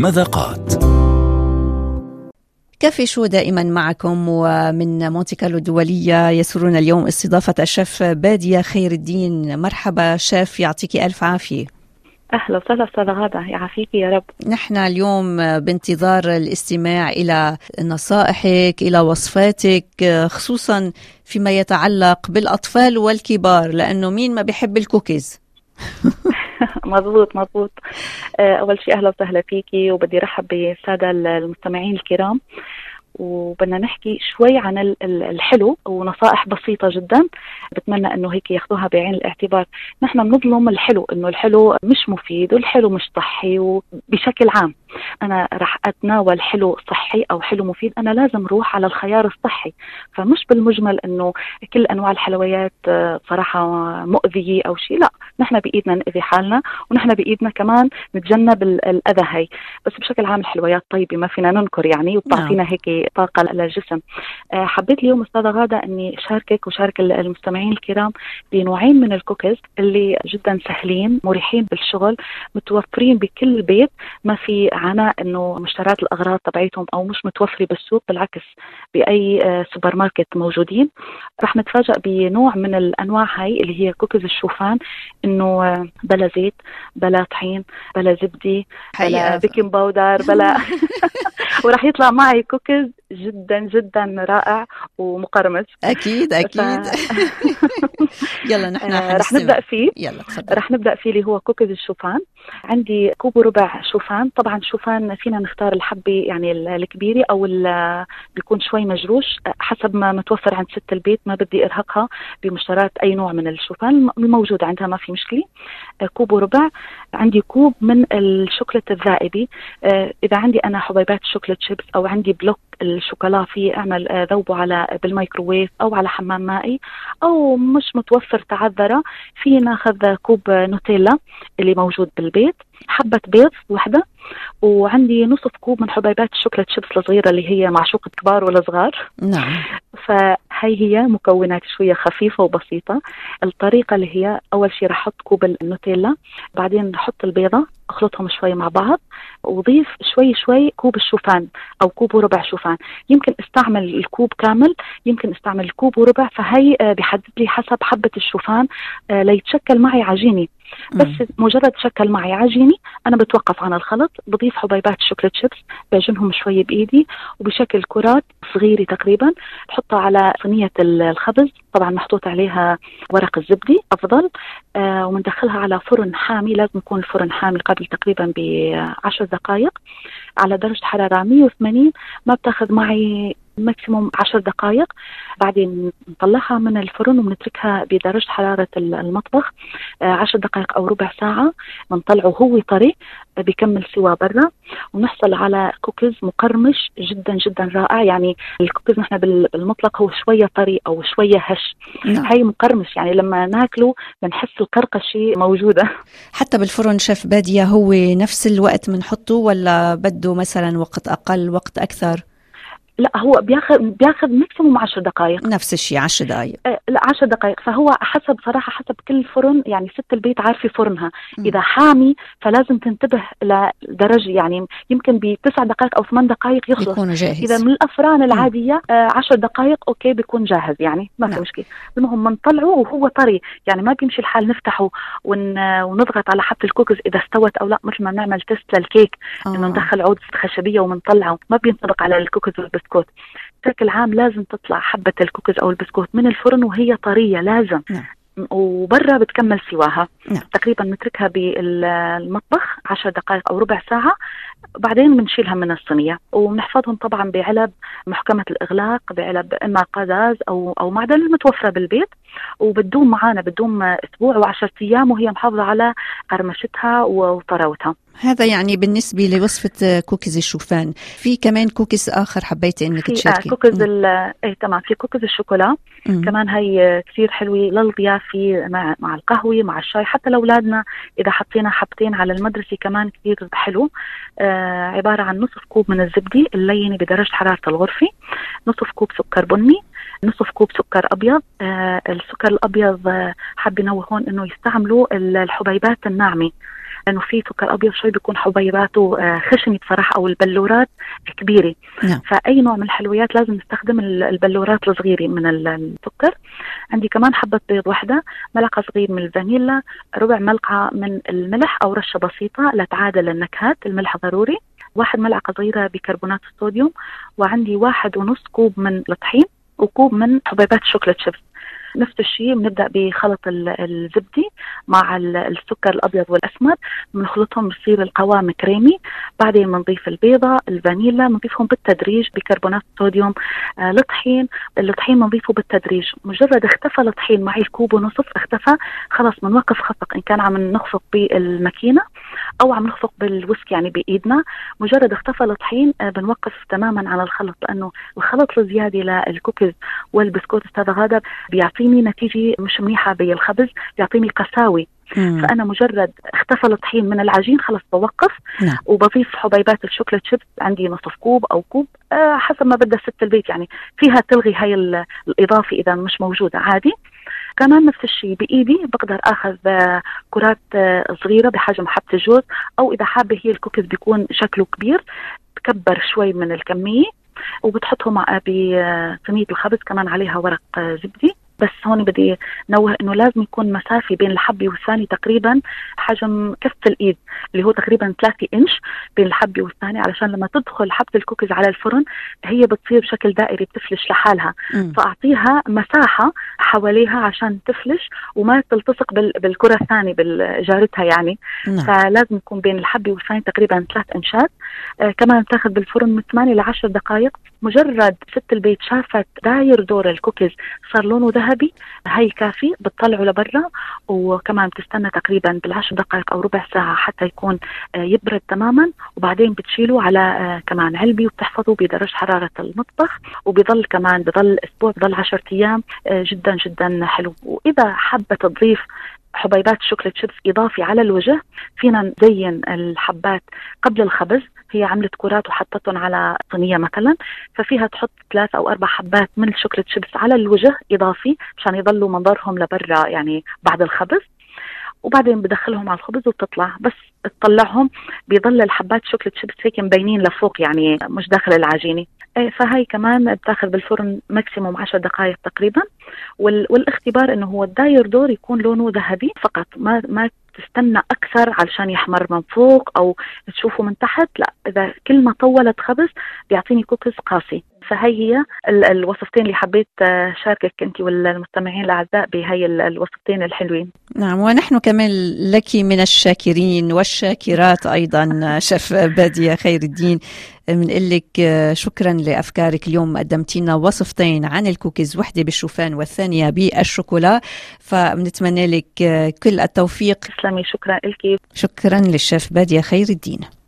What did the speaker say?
مذاقات. كافي شو دائما معكم، ومن مونتي كارلو الدولية يسرنا اليوم استضافة الشيف بادية خير الدين. مرحبا شيف، يعطيكي ألف عافية. أهلا وسهلا أستاذة غادة، يعافيكي يا رب. نحن اليوم بانتظار الاستماع إلى نصائحك، إلى وصفاتك، خصوصا فيما يتعلق بالأطفال والكبار، لأنه مين ما بيحب الكوكيز؟ مضبوط. أول شيء أهلا وسهلا فيكي، وبدي رحب بالسادة المستمعين الكرام، وبدنا نحكي شوي عن الحلو ونصائح بسيطة جدا بتمنى انه هيك ياخذوها بعين الاعتبار. نحن بنظلم الحلو انه الحلو مش مفيد والحلو مش صحي، وبشكل عام انا رح اتناول حلو صحي او حلو مفيد، انا لازم اروح على الخيار الصحي. فمش بالمجمل انه كل انواع الحلويات صراحة مؤذية او شيء، لا، نحن بايدنا نأذي حالنا، ونحن بايدنا كمان نتجنب الاذى هي. بس بشكل عام الحلويات طيبة، ما فينا ننكر يعني، وبتعطينا هيك طاقة للجسم. حبيت اليوم أستاذة غادة أني شاركك وشارك المستمعين الكرام بنوعين من الكوكيز اللي جدا سهلين، مريحين بالشغل، متوفرين بكل بيت، ما في عناء أنه مشتريات الأغراض تبعيتهم أو مش متوفرة بالسوق، بالعكس بأي سوبر ماركت موجودين. رح نتفاجأ بنوع من الأنواع هاي اللي هي كوكيز الشوفان، إنه بلا زيت، بلا طحين، بلا زبدة، بلا بيكنج باودر، بلا ورح يطلع معي كوكيز جدا جدا رائع ومقرمش. أكيد يلا نحن رح نبدأ فيه. يلا تفضل. رح نبدأ فيه اللي هو كوكيز الشوفان. عندي كوب وربع شوفان. طبعا شوفان فينا نختار الحبة يعني الكبيرة أو بيكون شوي مجروش حسب ما متوفر عند ست البيت، ما بدي إرهقها بمشتريات أي نوع من الشوفان الموجود عندها، ما في مشكلة. كوب وربع. عندي كوب من الشوكولاتة الذائبة. إذا عندي أنا حبيبات شوكولات شيبس أو عندي بلوك الشوكولا، فيه أعمل ذوبه على بالميكروويف أو على حمام مائي، أو مش متوفر تعذرة في ناخذ كوب نوتيلا اللي موجود بالبيت، حبة بيض واحدة، وعندي نصف كوب من حبيبات الشوكولات شيبس الصغيرة اللي هي معشوقة كبار ولا صغار. نعم. فهي هي مكونات شوية خفيفة وبسيطة. الطريقة اللي هي أول شيء رح أحط كوب النوتيلا، بعدين نحط البيضة، أخلطهم شوي مع بعض، وضيف شوي كوب الشوفان أو كوب وربع شوفان. يمكن استعمل الكوب كامل، يمكن استعمل الكوب وربع، فهي بحدد لي حسب حبة الشوفان ليتشكل معي عجيني. بس مجرد شكل معي عجيني أنا بتوقف عن الخلط، بضيف حبيبات الشوكولات شيبس، بعجنهم شوي بإيدي وبشكل كرات صغيرة تقريبا، بحطها على صينية الخبز، طبعا محطوط عليها ورق الزبدة أفضل، ومندخلها على فرن حامي. لازم يكون الفرن حامي قبل تقريبا ب10 دقائق على درجة حرارة 180، ما بتاخذ معي ماكسيموم 10 دقائق. بعدين نطلعها من الفرن وبنتركها بدرجة حرارة المطبخ 10 دقائق أو ربع ساعة. بنطلعه هو طري، بيكمل سوا برا، ونحصل على كوكيز مقرمش جدا جدا رائع. يعني الكوكيز نحن بالمطلق هو شوية طري أو شوية هش. هاي مقرمش، يعني لما ناكله بنحس القرقشة موجودة. حتى بالفرن شيف بادية هو نفس الوقت بنحطه، ولا بده مثلا وقت أقل وقت أكثر؟ لا، هو بياخذ ماكسيموم 10 دقائق. نفس الشيء 10 دقائق. لا 10 دقائق. فهو حسب صراحة حسب كل فرن، يعني ست البيت عارفة فرنها. إذا حامي فلازم تنتبه لدرجة، يعني يمكن ب9 دقائق أو 8 دقائق يخلص، يكون جاهز. إذا من الأفران العادية 10 دقائق أوكي بيكون جاهز، يعني ما في مشكلة. المهم منطلعه وهو طري، يعني ما بيمشي الحال نفتحه ونضغط على حبة الكوكيز إذا استوت أو لا، مثل ما بنعمل تيست للكيك إنه ندخل عود خشبية ومنطلعه، ما بينطبق على الكوكيز والبسكوت. بشكل عام لازم تطلع حبة الكوكيز أو البسكوت من الفرن وهي طرية، لازم. وبرا بتكمل سواها. تقريبا نتركها بالمطبخ 10 دقائق أو ربع ساعة، بعدين بنشيلها من الصينية وبنحفظهم طبعا بعلب محكمة الإغلاق، بعلب إما قزاز أو معدن المتوفرة بالبيت، وبتدوم معانا بتدوم أسبوع و10 أيام وهي محافظة على قرمشتها وطراوتها. هذا يعني بالنسبة لوصفة كوكيز الشوفان. في كمان كوكيز آخر حبيتي إنك تشاركي؟ كوكيز تمام. في كوكيز الشوكولا كمان، هي كثير حلوة للضيافة مع القهوة مع الشاي، حتى لأولادنا إذا حطينا حبتين على المدرسة كمان كثير حلو. عبارة عن نصف كوب من الزبدة اللينة بدرجة حرارة الغرفة، نصف كوب سكر بني، نصف كوب سكر أبيض. السكر الأبيض حاب نوه هون إنه يستعملوا الحبيبات الناعمة، لأنه في سكر أبيض شوي بيكون حبيباته خشنة بصراحة، أو البلورات كبيرة. فأي نوع من الحلويات لازم نستخدم البلورات الصغيرة من السكر. عندي كمان حبة بيض واحدة، ملعقة صغير من الفانيلا، ربع ملعقة من الملح أو رشة بسيطة لتعادل النكهات، الملح ضروري، 1 ملعقة صغيرة بيكربونات الصوديوم، وعندي 1.5 كوب من الطحين، وكوب من حبيبات الشوكولات شيبس. نفس الشيء بنبدأ بخلط الزبدة مع السكر الأبيض والأسمر، بنخلطهم بصير القوام كريمي. بعدين بنضيف البيضة، الفانيلا، بنضيفهم بالتدريج بكربونات الصوديوم، الطحين بنضيفه بالتدريج. مجرد اختفى الطحين معي الكوب ونصف اختفى، خلص بنوقف خفق، إن كان عم نخفق بالماكينة أو عم نخفق بالوسك يعني بإيدنا. مجرد اختفى الطحين بنوقف تماما على الخلط، لأنه الخلط الزيادة للكوكيز والبسكوت أستاذ غادة بيعطيني نتيجة مش منيحة بالخبز، بيعطيني قساوي. فأنا مجرد اختفى الطحين من العجين خلص بوقف. وبضيف حبيبات الشوكولات شيبس، عندي نصف كوب أو كوب حسب ما بدها ست البيت، يعني فيها تلغي هاي الإضافة إذا مش موجودة عادي. كمان نفس الشيء بإيدي بقدر أخذ كرات صغيرة بحجم حبة الجوز، أو إذا حابة هي الكوكيز بيكون شكله كبير بكبر شوي من الكمية، وبتحطهم بصينية الخبز كمان عليها ورق زبدة. بس هون بدي نوه انه لازم يكون مسافة بين الحبة والثانية تقريبا حجم كف الايد، اللي هو تقريبا 3 انش بين الحبة والثانية، علشان لما تدخل حبة الكوكيز على الفرن هي بتصير بشكل دائري، بتفلش لحالها. فاعطيها مساحة حواليها عشان تفلش وما تلتصق بالكرة الثانية بجارتها يعني. فلازم يكون بين الحبة والثانية تقريبا 3 انشات. كمان تاخذ بالفرن من 8 ل 10 دقائق. مجرد ست البيت شافت داير دور الكوكيز صار لونه ذهبي، هاي كافي، بتطلعه لبرا. وكمان بتستنى تقريبا بال10 دقائق أو ربع ساعة حتى يكون يبرد تماما، وبعدين بتشيله على كمان علبي وبتحفظه بدرجة حرارة المطبخ، وبيضل كمان بضل أسبوع، بضل 10 أيام. جدا جدا حلو. وإذا حابة تضيف حبيبات الشوكولات شيبس إضافي على الوجه، فينا نزين الحبات قبل الخبز. هي عملت كرات وحطتهم على صينية مثلا، ففيها تحط 3 أو 4 حبات من الشوكولات شيبس على الوجه إضافي مشان يضلوا منظرهم لبرا يعني بعد الخبز. وبعدين بدخلهم على الخبز وبتطلع، بس تطلعهم بيضل الحبات شوكولات شيبس هيك مبينين لفوق يعني مش داخل العجينة. فهي كمان بتاخذ بالفرن ماكسيموم 10 دقائق تقريبا. والاختبار انه هو الداير دور يكون لونه ذهبي فقط، ما تستنى اكثر علشان يحمر من فوق او تشوفه من تحت، لا، اذا كل ما طولت خبز بيعطيني كوكيز قاسي. فهي هي الوصفتين اللي حبيت شاركك انت والمستمعين الاعزاء بهي الوصفتين الحلوين. نعم، ونحن كمان لك من الشاكرين والشاكرات ايضا شيف بادية خير الدين. بنقول لك شكرا لافكارك. اليوم قدمتي لنا وصفتين عن الكوكيز، وحده بالشوفان والثانيه بالشوكولا، فبنتمنى لك كل التوفيق. تسلمي، شكرا لك. شكرا للشيف بادية خير الدين.